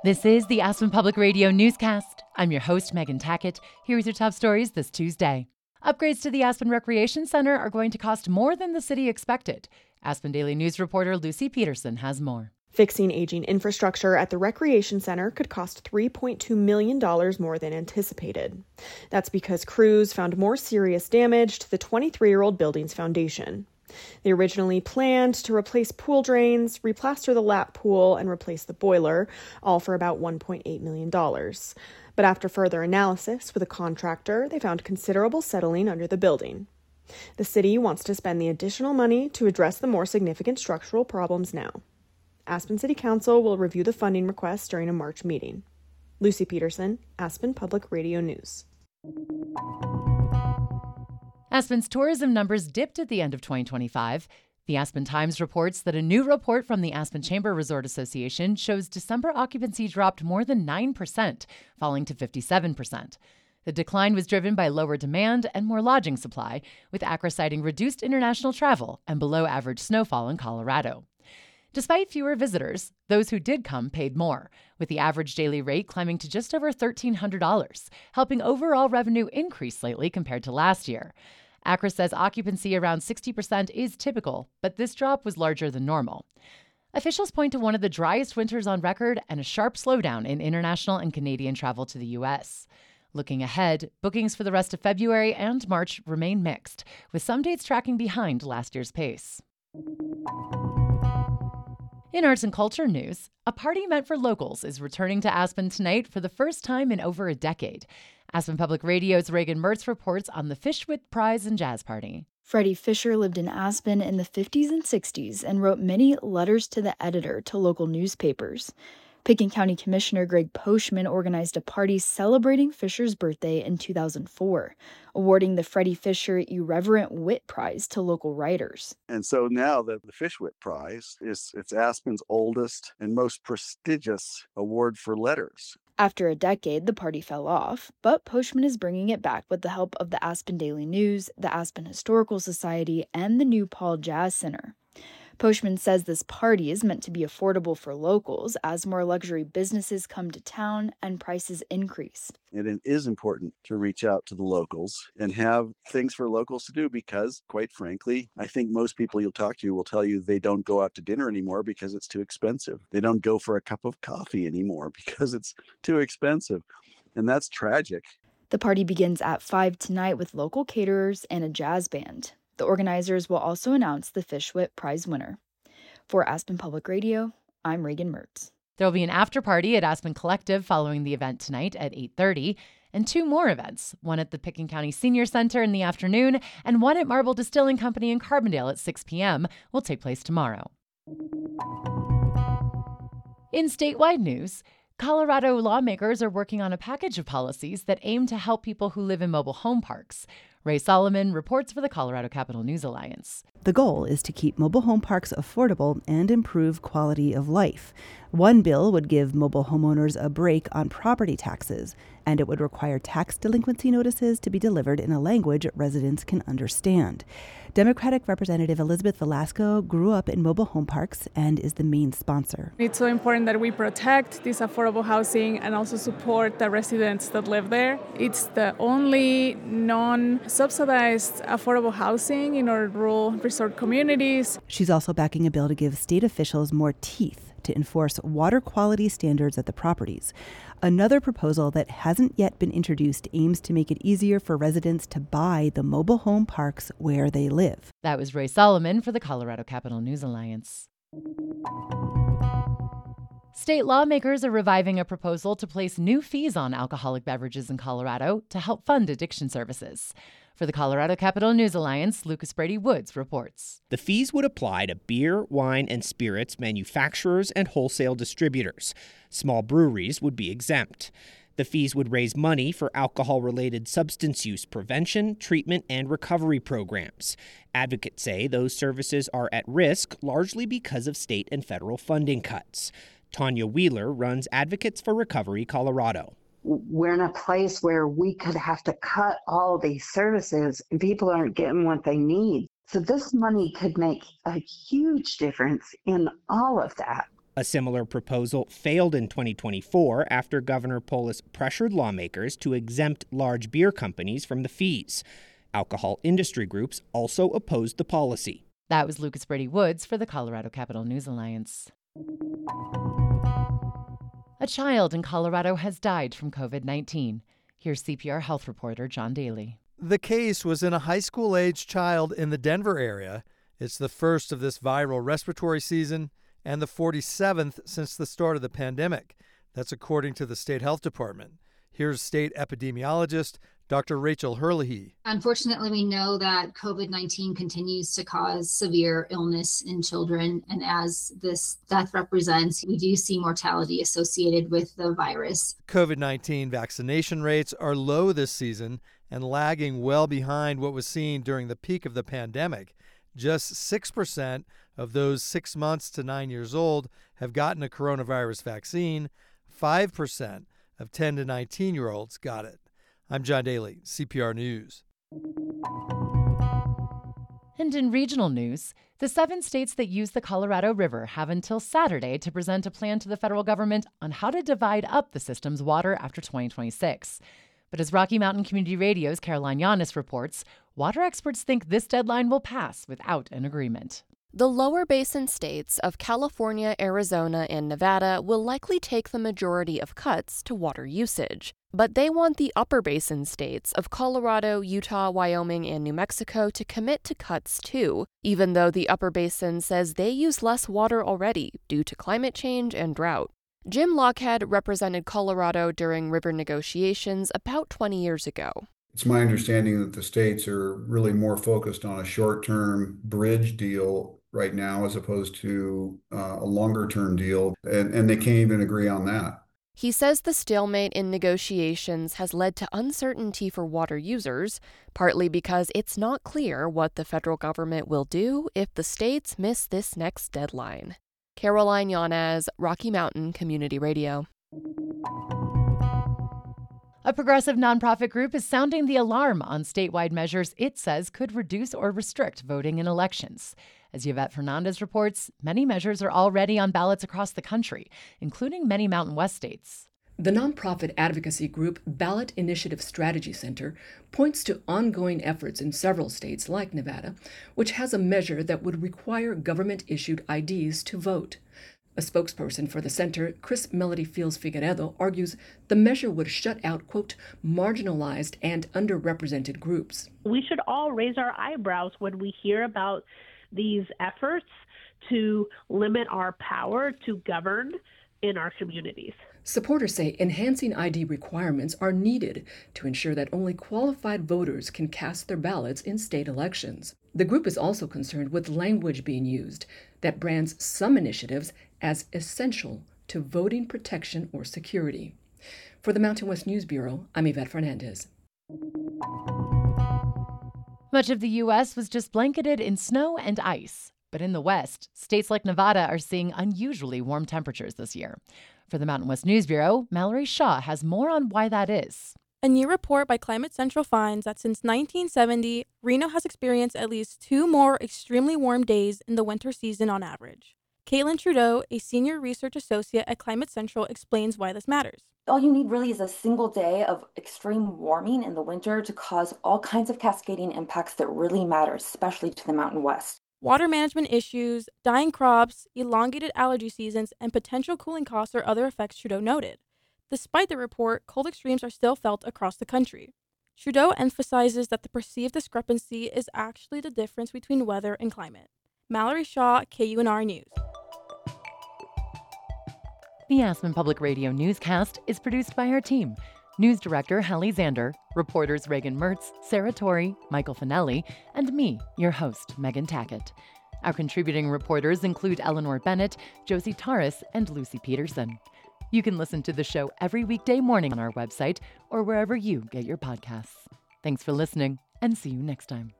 This is the Aspen Public Radio newscast. I'm your host, Megan Tackett, here with your top stories this Tuesday. Upgrades to the Aspen Recreation Center are going to cost more than the city expected. Aspen Daily News reporter Lucy Peterson has more. Fixing aging infrastructure at the Recreation Center could cost $3.2 million more than anticipated. That's because crews found more serious damage to the 23-year-old building's foundation. They originally planned to replace pool drains, replaster the lap pool, and replace the boiler, all for about $1.8 million. But after further analysis with a contractor, they found considerable settling under the building. The city wants to spend the additional money to address the more significant structural problems now. Aspen City Council will review the funding request during a March meeting. Lucy Peterson, Aspen Public Radio News. Aspen's tourism numbers dipped at the end of 2025. The Aspen Times reports that a new report from the Aspen Chamber Resort Association shows December occupancy dropped more than 9%, falling to 57%. The decline was driven by lower demand and more lodging supply, with ACRA citing reduced international travel and below-average snowfall in Colorado. Despite fewer visitors, those who did come paid more, with the average daily rate climbing to just over $1,300, helping overall revenue increase slightly compared to last year. ACRA says occupancy around 60% is typical, but this drop was larger than normal. Officials point to one of the driest winters on record and a sharp slowdown in international and Canadian travel to the U.S. Looking ahead, bookings for the rest of February and March remain mixed, with some dates tracking behind last year's pace. In arts and culture news, a party meant for locals is returning to Aspen tonight for the first time in over a decade. Aspen Public Radio's Reagan Mertz reports on the Fishwick Prize and Jazz Party. Freddie Fisher lived in Aspen in the 50s and 60s and wrote many letters to the editor to local newspapers. Pickens County Commissioner Greg Poshman organized a party celebrating Fisher's birthday in 2004, awarding the Freddie Fisher Irreverent Wit Prize to local writers. And so now the Fishwick Prize it's Aspen's oldest and most prestigious award for letters. After a decade, the party fell off, but Poshman is bringing it back with the help of the Aspen Daily News, the Aspen Historical Society, and the New Paul Jazz Center. Poshman says this party is meant to be affordable for locals as more luxury businesses come to town and prices increase. And it is important to reach out to the locals and have things for locals to do because, quite frankly, I think most people you'll talk to will tell you they don't go out to dinner anymore because it's too expensive. They don't go for a cup of coffee anymore because it's too expensive. And that's tragic. The party begins at 5 tonight with local caterers and a jazz band. The organizers will also announce the Fishwick Prize winner. For Aspen Public Radio, I'm Reagan Mertz. There will be an after-party at Aspen Collective following the event tonight at 8:30, and two more events, one at the Pickens County Senior Center in the afternoon and one at Marble Distilling Company in Carbondale at 6 p.m. will take place tomorrow. In statewide news, Colorado lawmakers are working on a package of policies that aim to help people who live in mobile home parks. Ray Solomon reports for the Colorado Capital News Alliance. The goal is to keep mobile home parks affordable and improve quality of life. One bill would give mobile homeowners a break on property taxes, and it would require tax delinquency notices to be delivered in a language residents can understand. Democratic Representative Elizabeth Velasco grew up in mobile home parks and is the main sponsor. It's so important that we protect this affordable housing and also support the residents that live there. It's the only non-subsidized affordable housing in our rural resort communities. She's also backing a bill to give state officials more teeth to enforce water quality standards at the properties. Another proposal that hasn't yet been introduced aims to make it easier for residents to buy the mobile home parks where they live. That was Ray Solomon for the Colorado Capital News Alliance. State lawmakers are reviving a proposal to place new fees on alcoholic beverages in Colorado to help fund addiction services. For the Colorado Capital News Alliance, Lucas Brady Woods reports. The fees would apply to beer, wine, and spirits manufacturers and wholesale distributors. Small breweries would be exempt. The fees would raise money for alcohol-related substance use prevention, treatment, and recovery programs. Advocates say those services are at risk largely because of state and federal funding cuts. Tanya Wheeler runs Advocates for Recovery Colorado. We're in a place where we could have to cut all these services and people aren't getting what they need. So this money could make a huge difference in all of that. A similar proposal failed in 2024 after Governor Polis pressured lawmakers to exempt large beer companies from the fees. Alcohol industry groups also opposed the policy. That was Lucas Brady Woods for the Colorado Capital News Alliance. A child in Colorado has died from COVID-19. Here's CPR health reporter John Daly. The case was in a high school-aged child in the Denver area. It's the first of this viral respiratory season and the 47th since the start of the pandemic. That's according to the state health department. Here's state epidemiologist Dr. Rachel Herlihy. Unfortunately, we know that COVID-19 continues to cause severe illness in children. And as this death represents, we do see mortality associated with the virus. COVID-19 vaccination rates are low this season and lagging well behind what was seen during the peak of the pandemic. Just 6% of those 6 months to 9 years old have gotten a coronavirus vaccine. 5% of 10 to 19-year-olds got it. I'm John Daly, CPR News. And in regional news, the 7 states that use the Colorado River have until Saturday to present a plan to the federal government on how to divide up the system's water after 2026. But as Rocky Mountain Community Radio's Caroline Yanis reports, water experts think this deadline will pass without an agreement. The lower basin states of California, Arizona, and Nevada will likely take the majority of cuts to water usage. But they want the upper basin states of Colorado, Utah, Wyoming, and New Mexico to commit to cuts too, even though the upper basin says they use less water already due to climate change and drought. Jim Lockhead represented Colorado during river negotiations about 20 years ago. It's my understanding that the states are really more focused on a short-term bridge deal right now as opposed to a longer-term deal, and they can't even agree on that. He says the stalemate in negotiations has led to uncertainty for water users, partly because it's not clear what the federal government will do if the states miss this next deadline. Caroline Yanes, Rocky Mountain Community Radio. A progressive nonprofit group is sounding the alarm on statewide measures it says could reduce or restrict voting in elections. As Yvette Fernandez reports, many measures are already on ballots across the country, including many Mountain West states. The nonprofit advocacy group Ballot Initiative Strategy Center points to ongoing efforts in several states like Nevada, which has a measure that would require government-issued IDs to vote. A spokesperson for the center, Chris Melody Fields Figueredo, argues the measure would shut out, quote, marginalized and underrepresented groups. We should all raise our eyebrows when we hear about these efforts to limit our power to govern in our communities. Supporters say enhancing ID requirements are needed to ensure that only qualified voters can cast their ballots in state elections. The group is also concerned with language being used that brands some initiatives as essential to voting protection or security. For the Mountain West News Bureau, I'm Yvette Fernandez. Much of the U.S. was just blanketed in snow and ice. But in the West, states like Nevada are seeing unusually warm temperatures this year. For the Mountain West News Bureau, Mallory Shaw has more on why that is. A new report by Climate Central finds that since 1970, Reno has experienced at least 2 more extremely warm days in the winter season on average. Caitlin Trudeau, a senior research associate at Climate Central, explains why this matters. All you need really is a single day of extreme warming in the winter to cause all kinds of cascading impacts that really matter, especially to the Mountain West. Water management issues, dying crops, elongated allergy seasons, and potential cooling costs are other effects Trudeau noted. Despite the report, cold extremes are still felt across the country. Trudeau emphasizes that the perceived discrepancy is actually the difference between weather and climate. Mallory Shaw, KUNR News. The Aspen Public Radio newscast is produced by our team. News Director Hallie Zander, reporters Reagan Mertz, Sarah Torrey, Michael Finelli, and me, your host, Megan Tackett. Our contributing reporters include Eleanor Bennett, Josie Taras, and Lucy Peterson. You can listen to the show every weekday morning on our website or wherever you get your podcasts. Thanks for listening, and see you next time.